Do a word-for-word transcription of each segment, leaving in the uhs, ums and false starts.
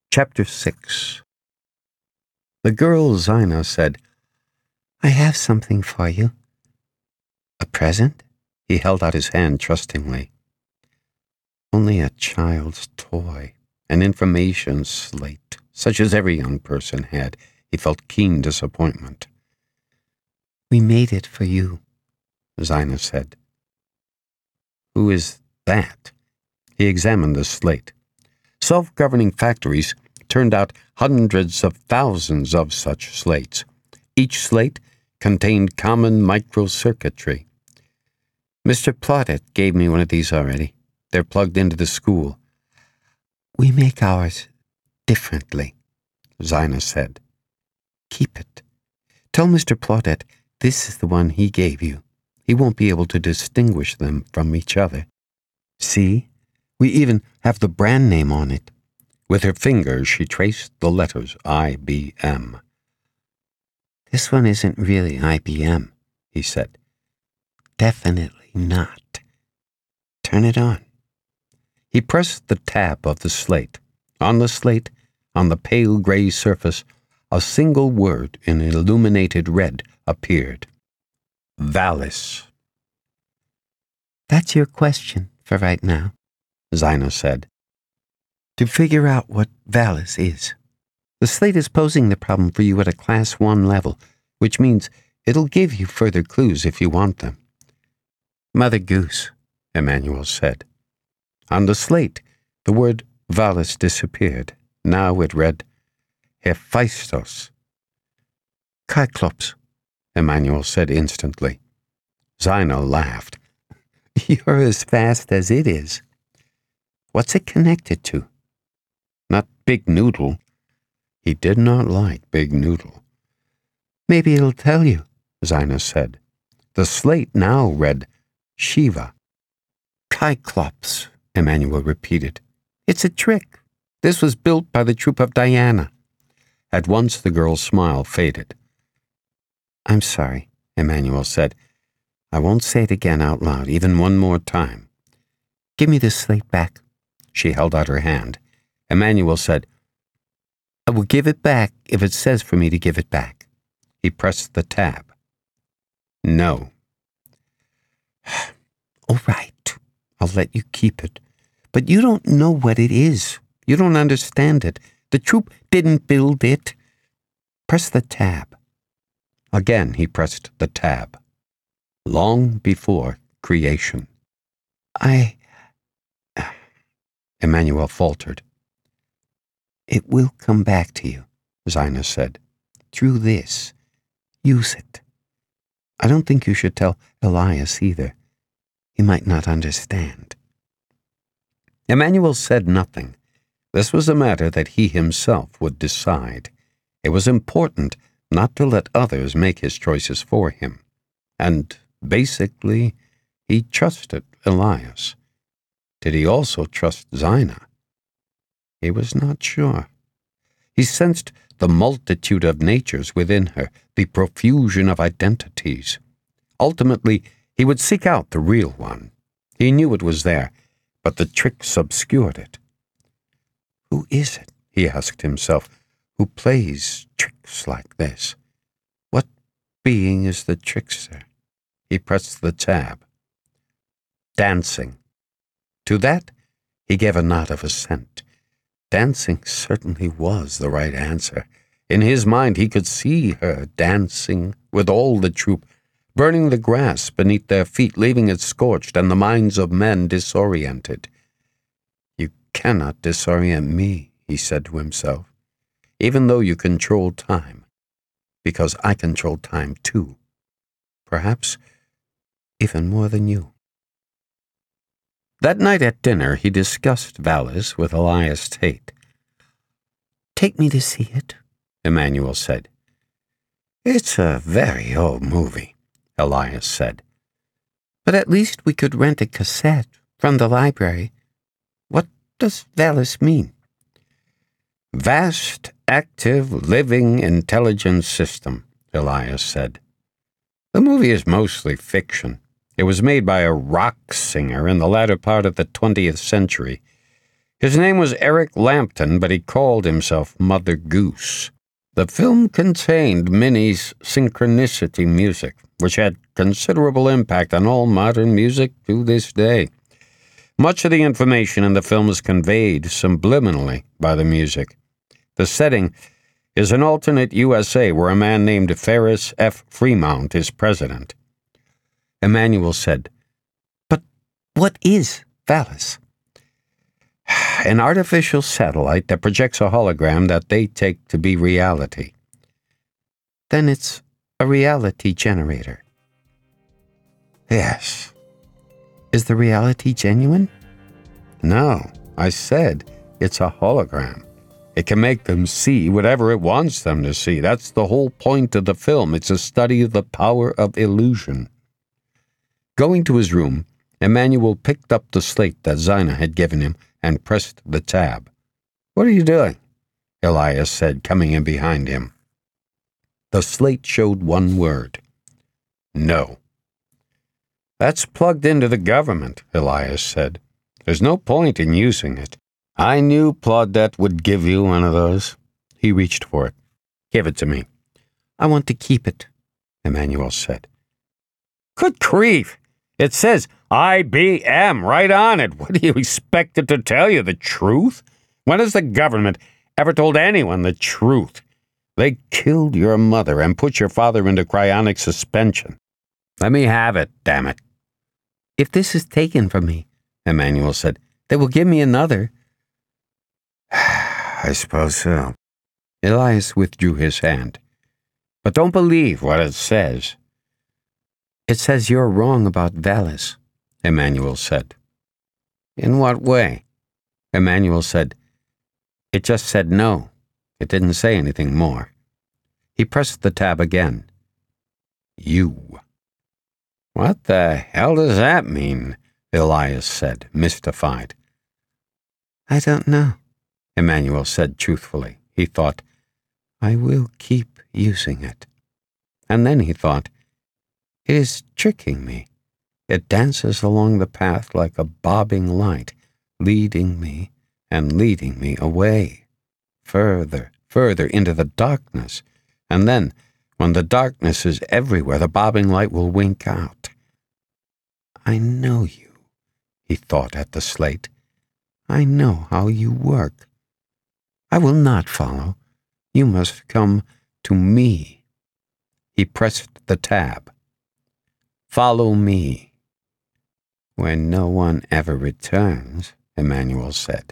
Chapter six. The girl Zina said, "I have something for you." "A present?" He held out his hand trustingly. Only a child's toy, an information slate, such as every young person had. He felt keen disappointment. "We made it for you," Zina said. "Who is that?" He examined the slate. Self-governing factories turned out hundreds of thousands of such slates. Each slate contained common microcircuitry. "Mister Plodett gave me one of these already. They're plugged into the school." "We make ours differently," Zina said. "Keep it. Tell Mister Plodett this is the one he gave you. He won't be able to distinguish them from each other. See? We even have the brand name on it." With her fingers, she traced the letters I B M. "This one isn't really I B M, he said. "Definitely not. Turn it on." He pressed the tab of the slate. On the slate, on the pale gray surface, a single word in illuminated red appeared. Valis. "That's your question for right now," Zina said. "To figure out what Valis is. The slate is posing the problem for you at a class one level, which means it'll give you further clues if you want them." "Mother Goose," Emmanuel said. On the slate, the word Valis disappeared. Now it read, Hephaistos. "Cyclops," Emmanuel said instantly. Zina laughed. "You're as fast as it is. What's it connected to?" "Not Big Noodle." He did not like Big Noodle. "Maybe it'll tell you," Zina said. The slate now read Shiva. "Cyclops," Emmanuel repeated. "It's a trick. This was built by the troupe of Diana." At once the girl's smile faded. "I'm sorry," Emmanuel said. "I won't say it again out loud, even one more time. Give me this slate back." She held out her hand. Emmanuel said, "I will give it back if it says for me to give it back." He pressed the tab. "No." "All right, I'll let you keep it. But you don't know what it is. You don't understand it. The troupe didn't build it. Press the tab." Again he pressed the tab. Long before creation. I... Emmanuel faltered. "It will come back to you," Zina said. "Through this. Use it. I don't think you should tell Elias either. He might not understand." Emmanuel said nothing. This was a matter that he himself would decide. It was important not to let others make his choices for him. And, basically, he trusted Elias. Did he also trust Zina? He was not sure. He sensed the multitude of natures within her, the profusion of identities. Ultimately, he would seek out the real one. He knew it was there, but the tricks obscured it. Who is it, he asked himself, who plays tricks like this? What being is the trickster? He pressed the tab. Dancing. To that, he gave a nod of assent. Dancing certainly was the right answer. In his mind, he could see her dancing with all the troupe, burning the grass beneath their feet, leaving it scorched and the minds of men disoriented. "You cannot disorient me," he said to himself, "even though you control time, because I control time too. Perhaps even more than you." That night at dinner, he discussed Valis with Elias Tate. "Take me to see it," Emmanuel said. "It's a very old movie," Elias said. "But at least we could rent a cassette from the library. What does Valis mean?" "Vast, active, living, intelligent system," Elias said. "The movie is mostly fiction. It was made by a rock singer in the latter part of the twentieth century. His name was Eric Lampton, but he called himself Mother Goose. The film contained Minnie's synchronicity music, which had considerable impact on all modern music to this day. Much of the information in the film is conveyed subliminally by the music. The setting is an alternate U S A where a man named Ferris F. Fremont is president. Emmanuel said, "But what is Valis?" "An artificial satellite that projects a hologram that they take to be reality." "Then it's a reality generator." "Yes." "Is the reality genuine?" "No, I said it's a hologram. It can make them see whatever it wants them to see. That's the whole point of the film. It's a study of the power of illusion." Going to his room, Emmanuel picked up the slate that Zina had given him and pressed the tab. "What are you doing?" Elias said, coming in behind him. The slate showed one word. "No." "That's plugged into the government," Elias said. "There's no point in using it. I knew Claudette would give you one of those." He reached for it. "Give it to me." "I want to keep it," Emmanuel said. "Good grief! It says I B M right on it. What do you expect it to tell you, the truth? When has the government ever told anyone the truth? They killed your mother and put your father into cryonic suspension. Let me have it, damn it." "If this is taken from me," Emmanuel said, "they will give me another." "I suppose so." Elias withdrew his hand. "But don't believe what it says." "It says you're wrong about Valis," Emmanuel said. "In what way?" Emmanuel said, "It just said no. It didn't say anything more." He pressed the tab again. "You." "What the hell does that mean?" Elias said, mystified. "I don't know," Emmanuel said truthfully. He thought, "I will keep using it." And then he thought, "It is tricking me. It dances along the path like a bobbing light, leading me and leading me away, further, further into the darkness. And then, when the darkness is everywhere, the bobbing light will wink out. I know you," he thought at the slate. "I know how you work. I will not follow. You must come to me." He pressed the tab. "Follow me." "When no one ever returns," Emmanuel said.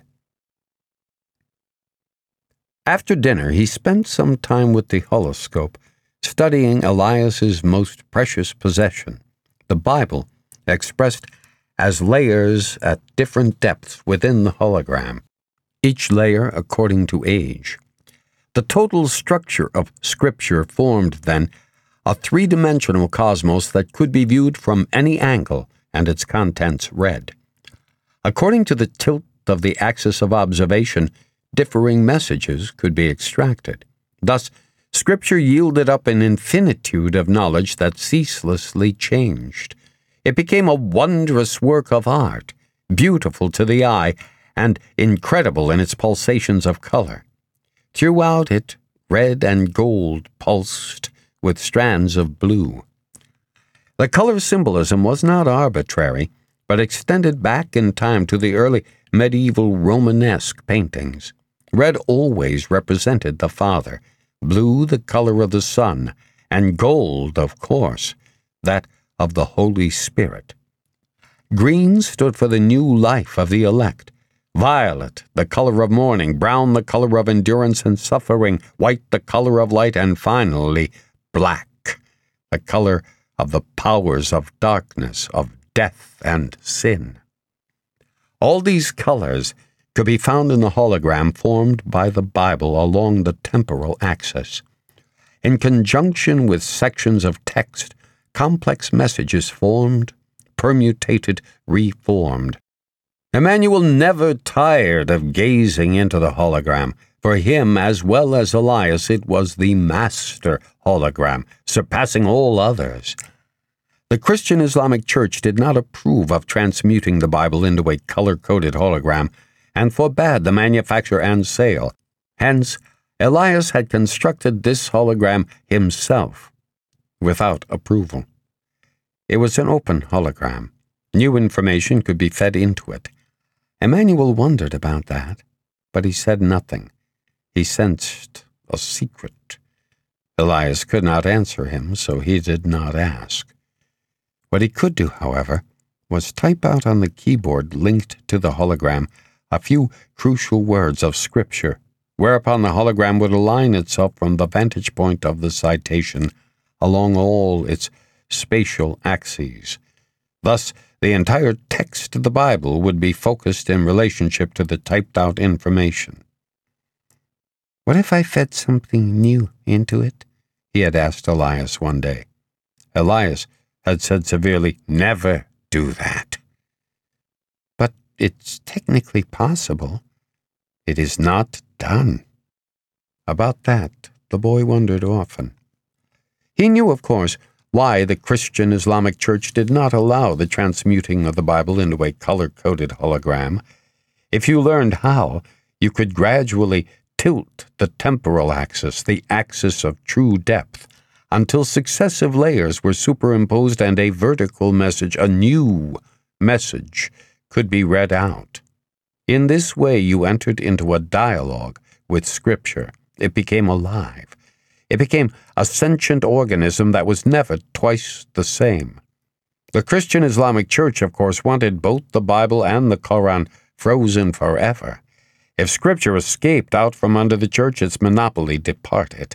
After dinner, he spent some time with the holoscope, studying Elias's most precious possession, the Bible, expressed as layers at different depths within the hologram, each layer according to age. The total structure of Scripture formed, then, a three-dimensional cosmos that could be viewed from any angle and its contents read. According to the tilt of the axis of observation, differing messages could be extracted. Thus, Scripture yielded up an infinitude of knowledge that ceaselessly changed. It became a wondrous work of art, beautiful to the eye, and incredible in its pulsations of color. Throughout it, red and gold pulsed with strands of blue. The color symbolism was not arbitrary, but extended back in time to the early medieval Romanesque paintings. Red always represented the Father, blue the color of the Son, and gold, of course, that of the Holy Spirit. Green stood for the new life of the elect, violet the color of mourning, brown the color of endurance and suffering, white the color of light, and finally black, the color of the powers of darkness, of death and sin. All these colors could be found in the hologram formed by the Bible along the temporal axis. In conjunction with sections of text, complex messages formed, permutated, reformed. Emmanuel never tired of gazing into the hologram. For him, as well as Elias, it was the master hologram, surpassing all others. The Christian Islamic Church did not approve of transmuting the Bible into a color-coded hologram, and forbade the manufacture and sale. Hence, Elias had constructed this hologram himself, without approval. It was an open hologram. New information could be fed into it. Emmanuel wondered about that, but he said nothing. He sensed a secret. Elias could not answer him, so he did not ask. What he could do, however, was type out on the keyboard linked to the hologram a few crucial words of Scripture, whereupon the hologram would align itself from the vantage point of the citation along all its spatial axes. Thus, the entire text of the Bible would be focused in relationship to the typed-out information. "What if I fed something new into it?" he had asked Elias one day. Elias had said severely, "Never do that." "But it's technically possible." "It is not done." About that, the boy wondered often. He knew, of course, why the Christian Islamic Church did not allow the transmuting of the Bible into a color-coded hologram. If you learned how, you could gradually tilt the temporal axis, the axis of true depth, until successive layers were superimposed and a vertical message, a new message, could be read out. In this way, you entered into a dialogue with Scripture. It became alive. It became a sentient organism that was never twice the same. The Christian Islamic Church, of course, wanted both the Bible and the Koran frozen forever. If Scripture escaped out from under the Church, its monopoly departed.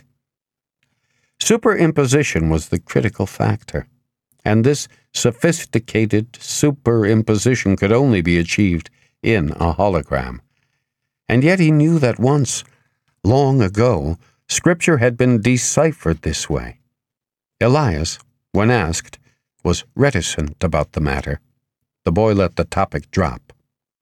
Superimposition was the critical factor, and this sophisticated superimposition could only be achieved in a hologram. And yet he knew that once, long ago, Scripture had been deciphered this way. Elias, when asked, was reticent about the matter. The boy let the topic drop.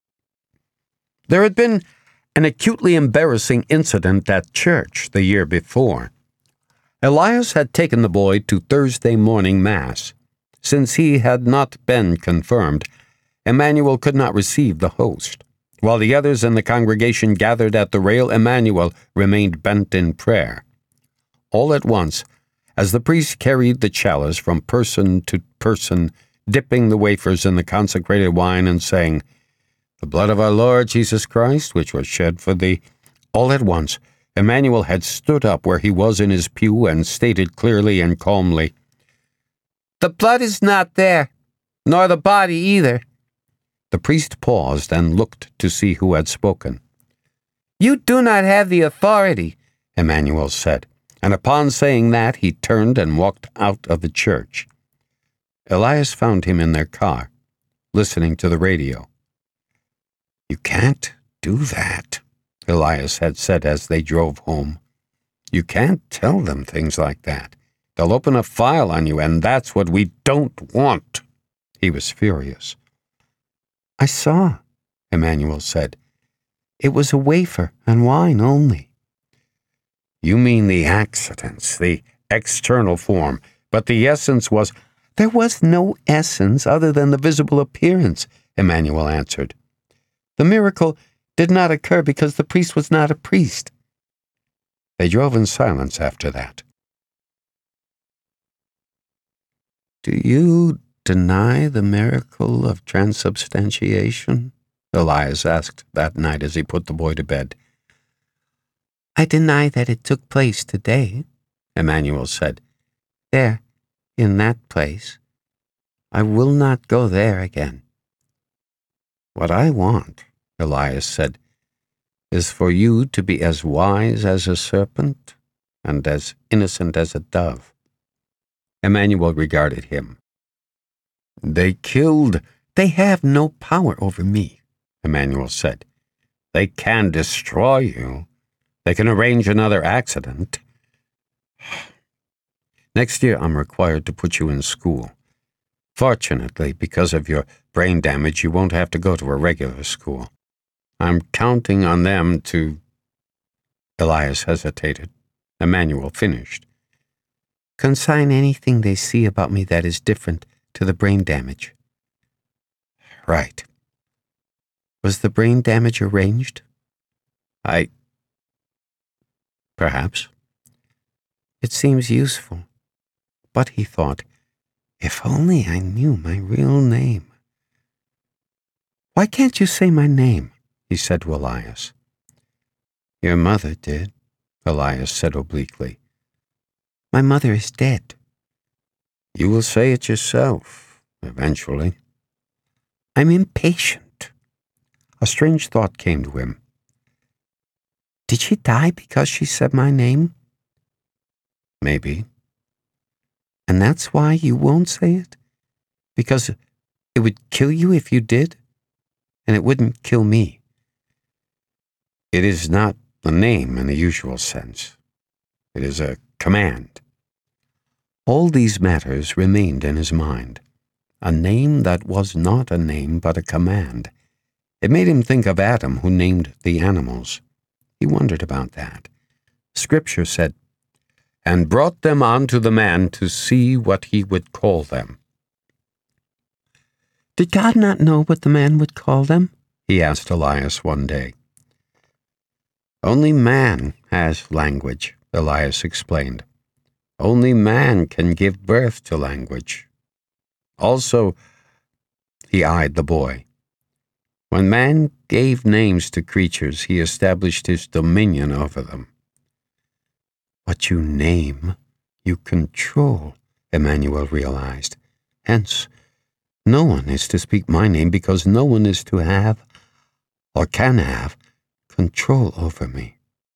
There had been an acutely embarrassing incident at church the year before. Elias had taken the boy to Thursday morning Mass. Since he had not been confirmed, Emmanuel could not receive the host. While the others in the congregation gathered at the rail, Emmanuel remained bent in prayer. All at once, as the priest carried the chalice from person to person, dipping the wafers in the consecrated wine and saying, "The blood of our Lord Jesus Christ, which was shed for thee," all at once, Emmanuel had stood up where he was in his pew and stated clearly and calmly, "The blood is not there, nor the body either." The priest paused and looked to see who had spoken. "You do not have the authority," Emmanuel said, and upon saying that, he turned and walked out of the church. Elias found him in their car, listening to the radio. "You can't do that," Elias had said as they drove home. "You can't tell them things like that. They'll open a file on you, and that's what we don't want." He was furious. "I saw," Emmanuel said. "It was a wafer and wine only." "You mean the accidents, the external form, but the essence was—" "There was no essence other than the visible appearance," Emmanuel answered. "The miracle did not occur because the priest was not a priest." They drove in silence after that. "Do you deny the miracle of transubstantiation?" Elias asked that night as he put the boy to bed. "I deny that it took place today," Emmanuel said. "There, in that place. I will not go there again." "What I want," Elias said, "is for you to be as wise as a serpent and as innocent as a dove." Emmanuel regarded him. "They killed—" "They have no power over me," Emmanuel said. "They can destroy you. They can arrange another accident. Next year I'm required to put you in school. Fortunately, because of your brain damage, you won't have to go to a regular school. I'm counting on them to—" Elias hesitated. Emmanuel finished. "Consign anything they see about me that is different to the brain damage." "Right. Was the brain damage arranged? I... Perhaps. It seems useful. But, he thought, if only I knew my real name. Why can't you say my name? He said to Elias. Your mother did, Elias said obliquely. My mother is dead. You will say it yourself, eventually. I'm impatient. A strange thought came to him. Did she die because she said my name? Maybe. And that's why you won't say it? Because it would kill you if you did? And it wouldn't kill me. It is not a name in the usual sense. It is a command. All these matters remained in his mind. A name that was not a name but a command. It made him think of Adam, who named the animals. He wondered about that. Scripture said, and brought them unto the man to see what he would call them. Did God not know what the man would call them? He asked Elias one day. Only man has language, Elias explained. Only man can give birth to language. Also, he eyed the boy. When man gave names to creatures, he established his dominion over them. What you name, you control, Emmanuel realized. Hence, no one is to speak my name because no one is to have, or can have, control over me.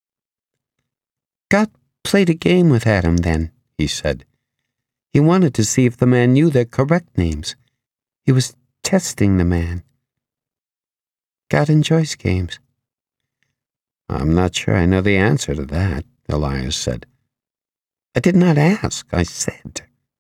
God played a game with Adam then, he said. He wanted to see if the man knew their correct names. He was testing the man. God enjoys games. I'm not sure I know the answer to that, Elias said. I did not ask, I said.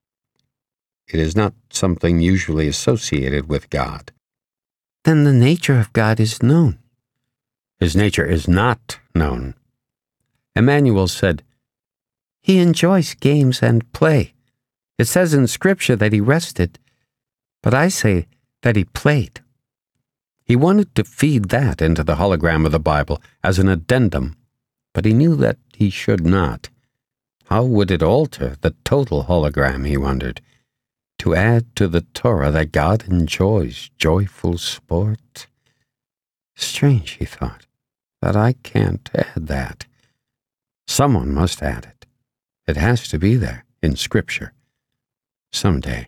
It is not something usually associated with God. Then the nature of God is known. His nature is not known. Emmanuel said, He enjoys games and play. It says in Scripture that he rested, but I say that he played. He wanted to feed that into the hologram of the Bible as an addendum, but he knew that he should not. How would it alter the total hologram, he wondered, to add to the Torah that God enjoys joyful sport? Strange, he thought, that I can't add that. Someone must add it. It has to be there in Scripture. Someday.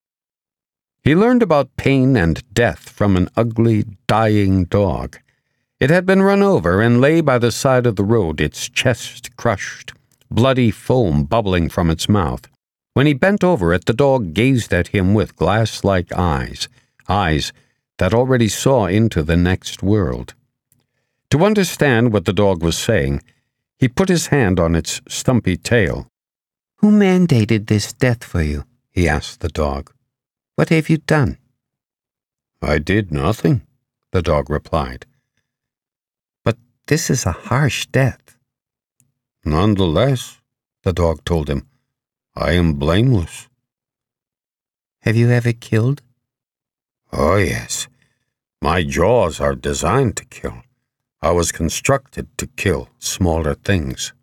He learned about pain and death from an ugly, dying dog. It had been run over and lay by the side of the road, its chest crushed, bloody foam bubbling from its mouth. When he bent over it, the dog gazed at him with glass-like eyes, eyes that already saw into the next world. To understand what the dog was saying, he put his hand on its stumpy tail. Who mandated this death for you? He asked the dog. What have you done? I did nothing, the dog replied. But this is a harsh death. Nonetheless, the dog told him, I am blameless. Have you ever killed? Oh, yes. My jaws are designed to kill. I was constructed to kill smaller things.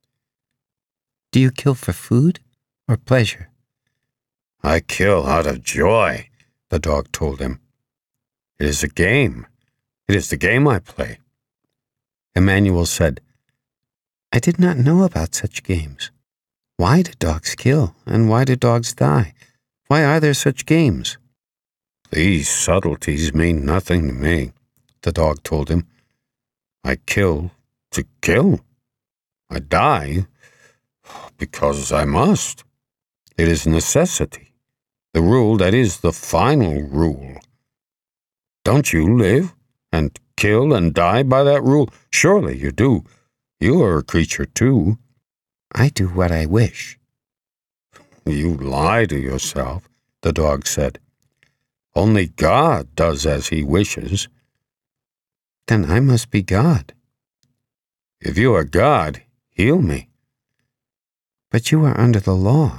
Do you kill for food or pleasure? I kill out of joy, the dog told him. It is a game. It is the game I play. Emmanuel said, I did not know about such games. Why do dogs kill, and why do dogs die? Why are there such games? These subtleties mean nothing to me, the dog told him. I kill to kill. I die because I must. It is necessity. The rule that is the final rule. Don't you live and kill and die by that rule? Surely you do. You are a creature too. I do what I wish. You lie to yourself, the dog said. Only God does as he wishes. Then I must be God. If you are God, heal me. But you are under the law.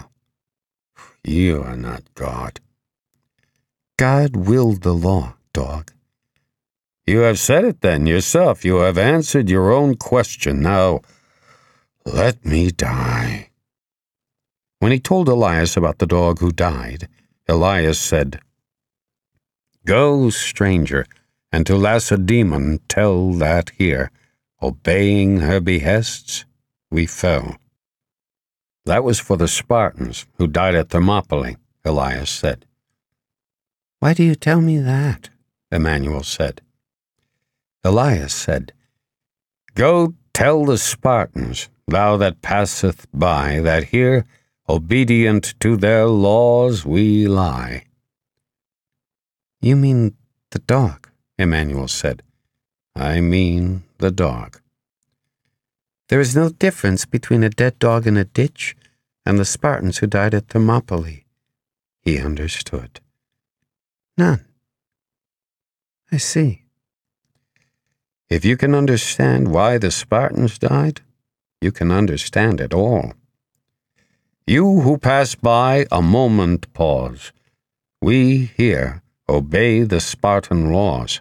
You are not God. God willed the law, dog. You have said it then yourself. You have answered your own question. Now, let me die. When he told Elias about the dog who died, Elias said, Go, stranger, and to Lacedaemon tell that here, obeying her behests, we fell. That was for the Spartans who died at Thermopylae, Elias said. Why do you tell me that? Emmanuel said. Elias said, Go tell the Spartans, thou that passeth by, that here, obedient to their laws, we lie. You mean the dog, Emmanuel said. I mean the dog. There is no difference between a dead dog in a ditch and the Spartans who died at Thermopylae. He understood. None. I see. If you can understand why the Spartans died, you can understand it all. You who pass by, a moment pause. We here obey the Spartan laws.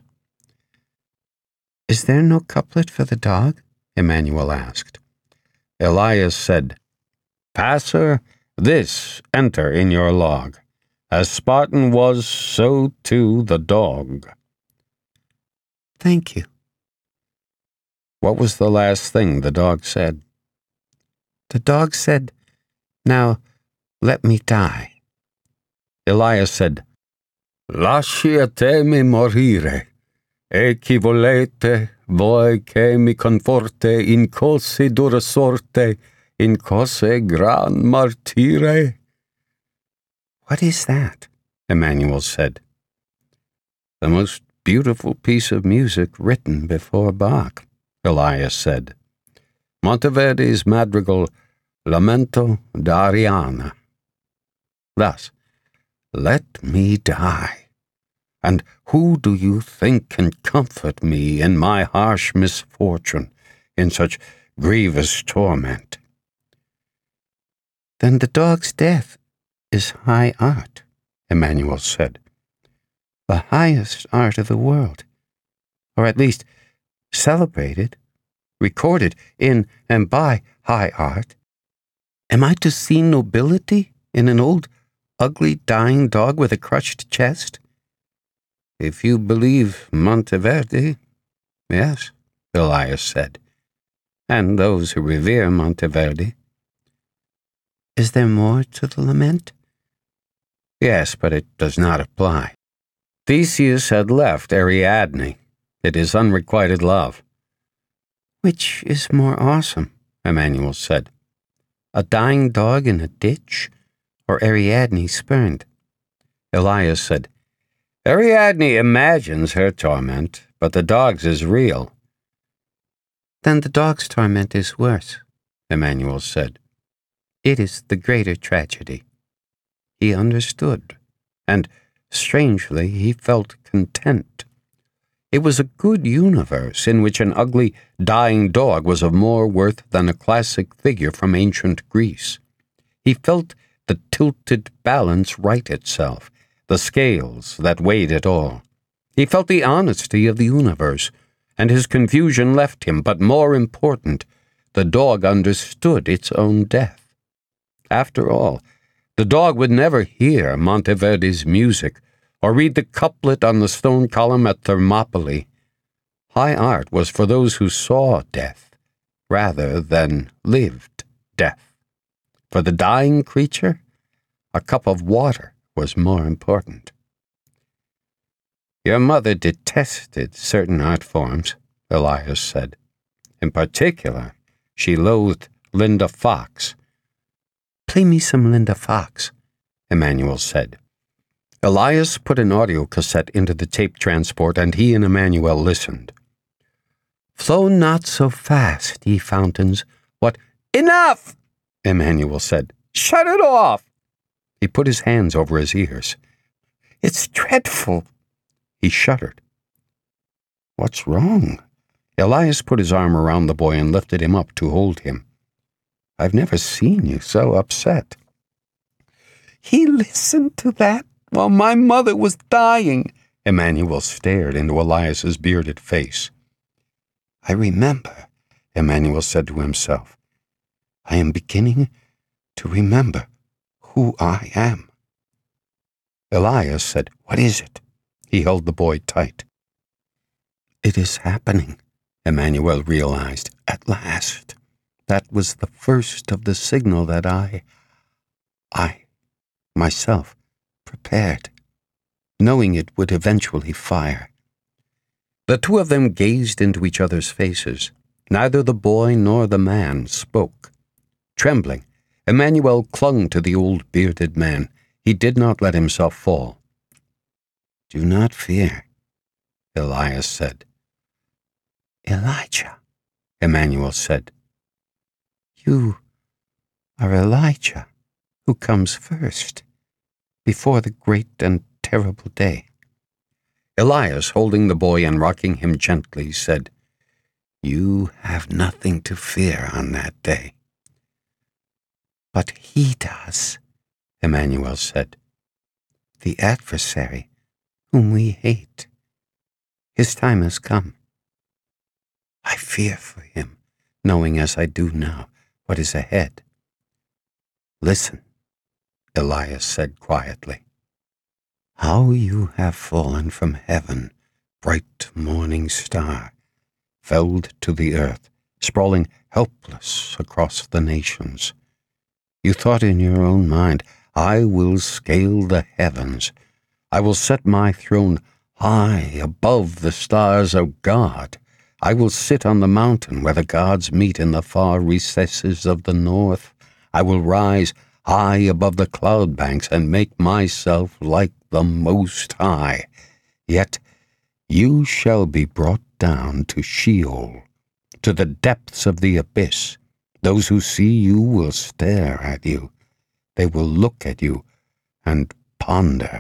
Is there no couplet for the dog? Emmanuel asked. Elias said, Passer, this enter in your log. As Spartan was, so too the dog. Thank you. What was the last thing the dog said? The dog said, Now let me die. Elias said, Lasciatemi morire, e chi volete, voi che mi conforte in così dura sorte, in così gran martire. What is that? Emmanuel said. The most beautiful piece of music written before Bach, Elias said. Monteverdi's madrigal, Lamento d'Arianna. Thus, let me die. And who do you think can comfort me in my harsh misfortune, in such grievous torment? Then the dog's death is high art, Emmanuel said. The highest art of the world, or at least celebrated, recorded in and by high art. Am I to see nobility in an old, ugly, dying dog with a crushed chest? If you believe Monteverdi, yes, Elias said, and those who revere Monteverdi. Is there more to the lament? Yes, but it does not apply. Theseus had left Ariadne. It is unrequited love. Which is more awesome, Emmanuel said. A dying dog in a ditch, or Ariadne spurned? Elias said, Ariadne imagines her torment, but the dog's is real. Then the dog's torment is worse, Emmanuel said. It is the greater tragedy. He understood, and, strangely, he felt content. It was a good universe in which an ugly, dying dog was of more worth than a classic figure from ancient Greece. He felt the tilted balance right itself, the scales that weighed it all. He felt the honesty of the universe, and his confusion left him, but more important, the dog understood its own death. After all, the dog would never hear Monteverdi's music or read the couplet on the stone column at Thermopylae. High art was for those who saw death, rather than lived death. For the dying creature, a cup of water was more important. Your mother detested certain art forms, Elias said. In particular, she loathed Linda Fox. Play me some Linda Fox, Emmanuel said. Elias put an audio cassette into the tape transport, and he and Emmanuel listened. Flow not so fast, ye fountains. What? Enough! Emmanuel said. Shut it off! He put his hands over his ears. It's dreadful. He shuddered. What's wrong? Elias put his arm around the boy and lifted him up to hold him. I've never seen you so upset. He listened to that while my mother was dying, Emmanuel stared into Elias's bearded face. I remember, Emmanuel said to himself. I am beginning to remember who I am. Elias said, What is it? He held the boy tight. It is happening, Emmanuel realized, at last. That was the first of the signal that I, I, myself, prepared, knowing it would eventually fire. The two of them gazed into each other's faces. Neither the boy nor the man spoke. Trembling, Emmanuel clung to the old bearded man. He did not let himself fall. Do not fear, Elias said. Elijah, Emmanuel said. You are Elijah, who comes first, before the great and terrible day. Elias, holding the boy and rocking him gently, said, You have nothing to fear on that day. But he does, Emmanuel said. The adversary whom we hate. His time has come. I fear for him, knowing as I do now what is ahead. Listen, Elias said quietly. How you have fallen from heaven, bright morning star, felled to the earth, sprawling helpless across the nations. You thought in your own mind, I will scale the heavens. I will set my throne high above the stars of God. I will sit on the mountain where the gods meet in the far recesses of the north. I will rise high above the cloud banks and make myself like the Most High. Yet you shall be brought down to Sheol, to the depths of the abyss. Those who see you will stare at you. They will look at you and ponder.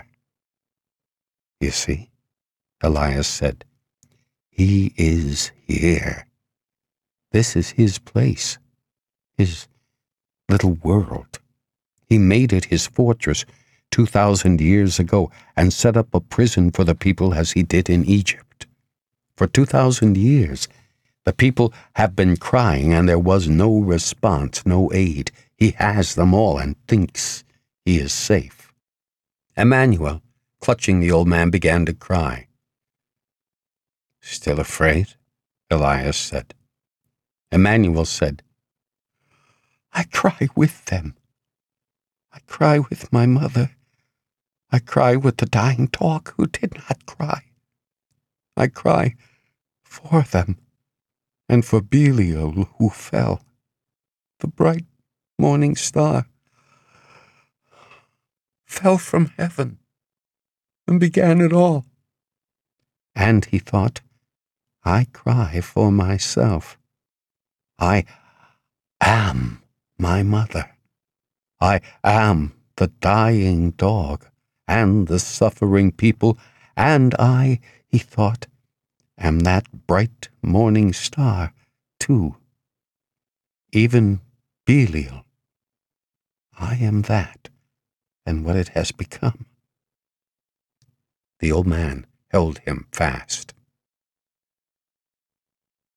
You see, Elias said, he is here. This is his place, his little world. He made it his fortress two thousand years ago and set up a prison for the people as he did in Egypt. For two thousand years, the people have been crying and there was no response, no aid. He has them all and thinks he is safe. Emmanuel, clutching the old man, began to cry. Still afraid? Elias said. Emmanuel said, I cry with them. I cry with my mother. I cry with the dying dog who did not cry. I cry for them and for Belial who fell, the bright morning star, fell from heaven and began it all. And he thought, I cry for myself. I am my mother. I am the dying dog and the suffering people, and I, he thought, am that bright morning star, too. Even Belial. I am that, and what it has become. The old man held him fast.